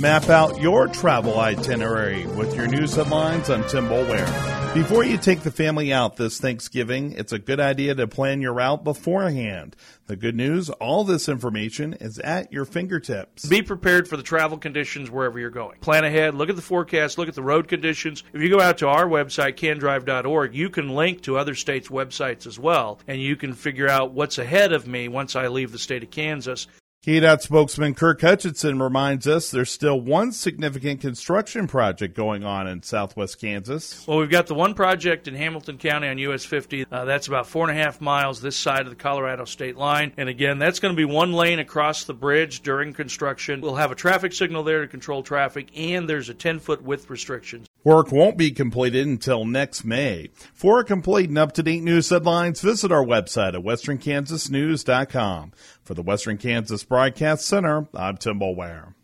Map out your travel itinerary with your news headlines. I'm Tim Boulware. Before you take the family out this Thanksgiving, it's a good idea to plan your route beforehand. The good news, all this information is at your fingertips. Be prepared for the travel conditions wherever you're going. Plan ahead, look at the forecast, look at the road conditions. If you go out to our website, candrive.org, you can link to other states' websites as well, and you can figure out what's ahead of me once I leave the state of Kansas. KDOT spokesman Kirk Hutchinson reminds us there's still one significant construction project going on in southwest Kansas. Well, we've got the one project in Hamilton County on US 50. That's about 4.5 miles this side of the Colorado state line. And again, that's going to be one lane across the bridge during construction. We'll have a traffic signal there to control traffic, and there's a 10-foot width restriction. Work won't be completed until next May. For a complete and up-to-date news headlines, visit our website at westernkansasnews.com. For the Western Kansas Broadcast Center, I'm Tim Boulware.